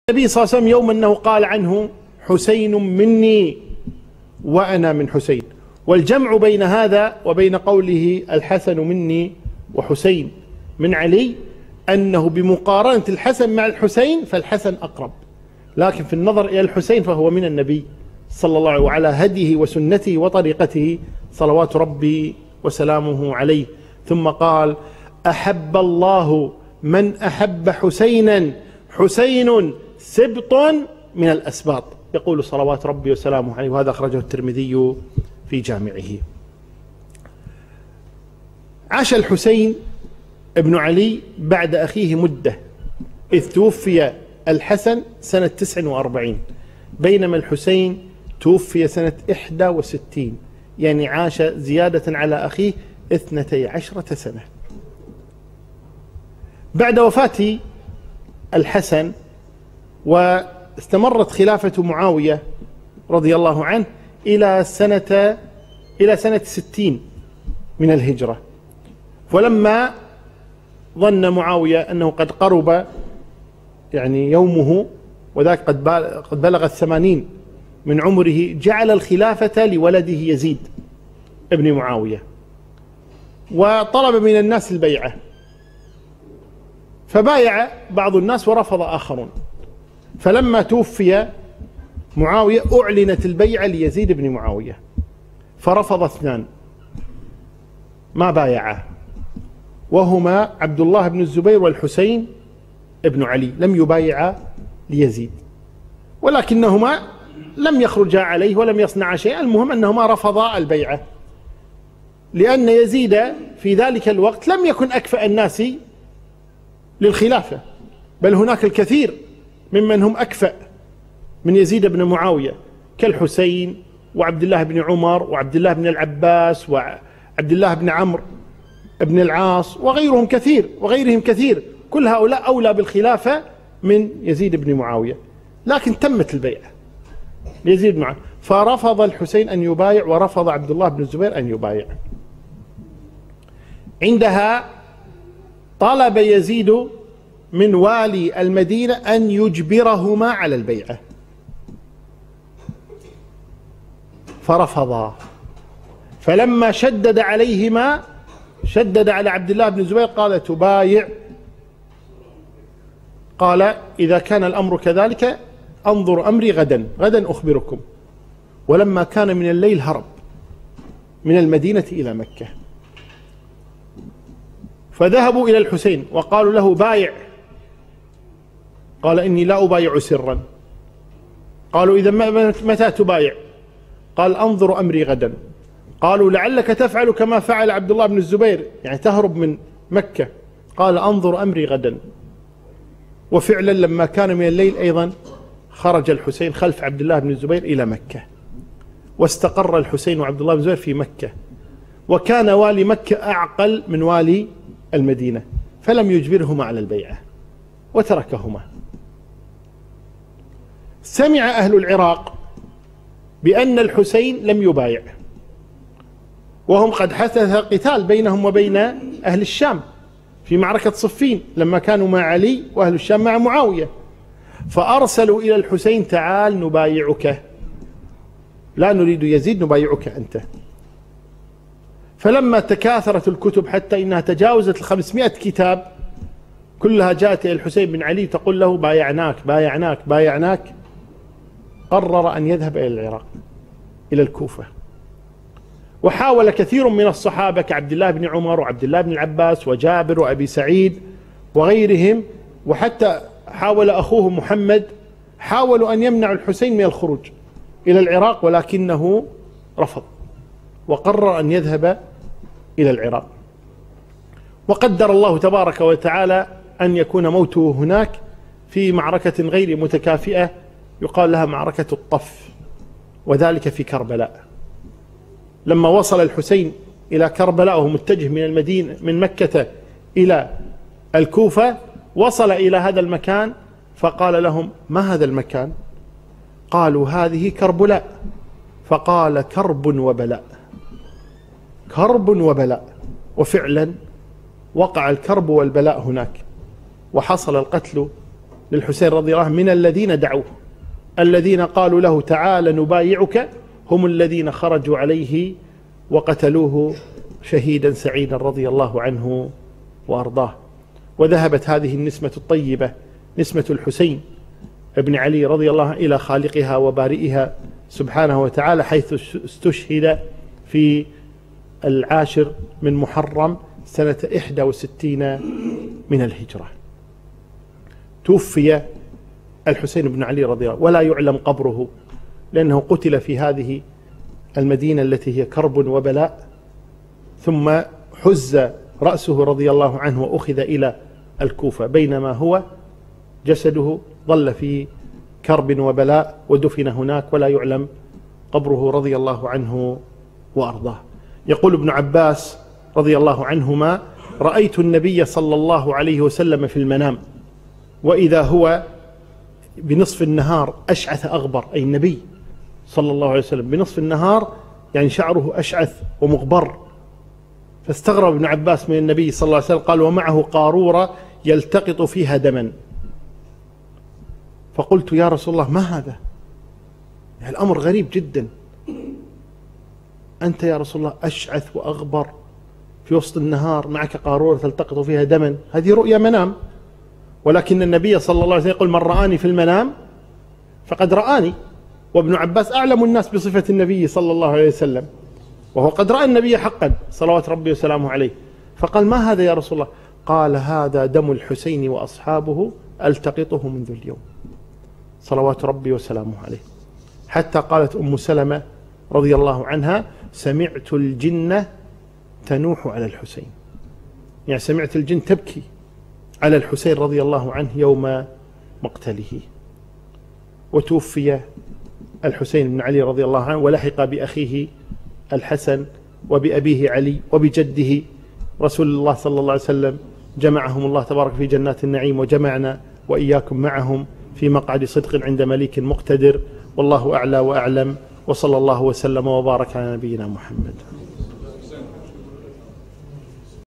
النبي صلى الله عليه وسلم يوم أنه قال عنه حسين مني وأنا من حسين. والجمع بين هذا وبين قوله الحسن مني وحسين من علي أنه بمقارنة الحسن مع الحسين فالحسن أقرب، لكن في النظر إلى الحسين فهو من النبي صلى الله عليه وعلى هديه وسنته وطريقته صلوات ربي وسلامه عليه. ثم قال أحب الله من أحب حسينا، حسين سبط من الأسباط، يقول صلوات ربي وسلامه عليه، وهذا أخرجه الترمذي في جامعه. عاش الحسين ابن علي بعد أخيه مدة، إذ توفي الحسن سنة 49 بينما الحسين توفي سنة 61، يعني عاش زيادة على أخيه 12 سنة. بعد وفاة الحسن واستمرت خلافة معاوية رضي الله عنه إلى سنة 60 من الهجرة، ولما ظن معاوية أنه قد قرب يعني يومه وذاك قد بلغ 80 من عمره، جعل الخلافة لولده يزيد ابن معاوية، وطلب من الناس البيعة، فبايع بعض الناس ورفض آخرون. فلما توفي معاوية أعلنت البيعة ليزيد بن معاوية، فرفض 2 ما بايعه، وهما عبد الله بن الزبير والحسين ابن علي، لم يبايعا ليزيد، ولكنهما لم يخرجا عليه ولم يصنعا شيئا، المهم أنهما رفضا البيعة، لأن يزيد في ذلك الوقت لم يكن أكفأ الناس للخلافة، بل هناك الكثير ممن هم أكفأ من يزيد بن معاوية كالحسين وعبد الله بن عمر وعبد الله بن العباس وعبد الله بن عمرو بن العاص وغيرهم كثير، كل هؤلاء أولى بالخلافة من يزيد بن معاوية، لكن تمت البيعة ليزيد بن معاوية، فرفض الحسين أن يبايع ورفض عبد الله بن الزبير أن يبايع. عندها طلب يزيد من والي المدينة أن يجبرهما على البيعة، فرفضا، فلما شدد عليهما شدد على عبد الله بن الزبير قال تبايع، قال إذا كان الأمر كذلك أنظر أمري غدا أخبركم. ولما كان من الليل هرب من المدينة إلى مكة، فذهبوا إلى الحسين وقالوا له بايع، قال إني لا أبايع سرا. قالوا إذا متى تبايع؟ قال أنظر أمري غدا. قالوا لعلك تفعل كما فعل عبد الله بن الزبير، يعني تهرب من مكة. قال أنظر أمري غدا. وفعلا لما كان من الليل أيضا خرج الحسين خلف عبد الله بن الزبير إلى مكة، واستقر الحسين وعبد الله بن الزبير في مكة، وكان والي مكة أعقل من والي المدينة، فلم يجبرهما على البيعة وتركهما. سمع أهل العراق بأن الحسين لم يبايع، وهم قد حدث قتال بينهم وبين أهل الشام في معركة صفين لما كانوا مع علي وأهل الشام مع معاوية، فأرسلوا إلى الحسين تعال نبايعك، لا نريد يزيد نبايعك أنت. فلما تكاثرت الكتب حتى إنها تجاوزت 500 كتاب كلها جاءت إلى الحسين بن علي تقول له بايعناك، قرر أن يذهب إلى العراق إلى الكوفة. وحاول كثير من الصحابة كعبد الله بن عمر وعبد الله بن العباس وجابر وأبي سعيد وغيرهم، وحتى حاول أخوه محمد، حاولوا أن يمنعوا الحسين من الخروج إلى العراق، ولكنه رفض وقرر أن يذهب إلى العراق. وقدر الله تبارك وتعالى أن يكون موته هناك في معركة غير متكافئة يقال لها معركة الطف، وذلك في كربلاء. لما وصل الحسين إلى كربلاء وهو متجه من المدينة من مكة إلى الكوفة، وصل إلى هذا المكان فقال لهم ما هذا المكان؟ قالوا هذه كربلاء. فقال كرب وبلاء، وفعلا وقع الكرب والبلاء هناك، وحصل القتل للحسين رضي الله عنه من الذين دعوه، الذين قالوا له تعال نبايعك هم الذين خرجوا عليه وقتلوه شهيدا سعيدا رضي الله عنه وأرضاه. وذهبت هذه النسمة الطيبة نسمة الحسين ابن علي رضي الله عنه إلى خالقها وبارئها سبحانه وتعالى، حيث استشهد في 10 من محرم سنة 61 من الهجرة. توفي الحسين بن علي رضي الله عنه ولا يعلم قبره، لأنه قتل في هذه المدينة التي هي كرب وبلاء، ثم حز رأسه رضي الله عنه وأخذ إلى الكوفة، بينما هو جسده ظل في كرب وبلاء ودفن هناك ولا يعلم قبره رضي الله عنه وأرضاه. يقول ابن عباس رضي الله عنهما: رأيت النبي صلى الله عليه وسلم في المنام وإذا هو بنصف النهار أشعث أغبر، أي النبي صلى الله عليه وسلم بنصف النهار يعني شعره أشعث ومغبر. فاستغرب ابن عباس من النبي صلى الله عليه وسلم، قال: ومعه قارورة يلتقط فيها دما. فقلت: يا رسول الله ما هذا؟ يعني الأمر غريب جدا، أنت يا رسول الله أشعث وأغبر في وسط النهار، معك قارورة تلتقط فيها دما، هذه رؤيا منام. ولكن النبي صلى الله عليه وسلم يقول: من رآني في المنام فقد رآني. وابن عباس أعلم الناس بصفة النبي صلى الله عليه وسلم، وهو قد رأى النبي حقا صلوات ربي وسلامه عليه. فقال: ما هذا يا رسول الله؟ قال: هذا دم الحسين وأصحابه ألتقطه منذ اليوم صلوات ربي وسلامه عليه. حتى قالت أم سلمة رضي الله عنها: سمعت الجن تنوح على الحسين، يعني سمعت الجن تبكي على الحسين رضي الله عنه يوم مقتله. وتوفي الحسين بن علي رضي الله عنه ولحق بأخيه الحسن وبأبيه علي وبجده رسول الله صلى الله عليه وسلم، جمعهم الله تبارك في جنات النعيم، وجمعنا وإياكم معهم في مقعد صدق عند مليك مقتدر. والله أعلى وأعلم، وصلى الله وسلم وبارك على نبينا محمد.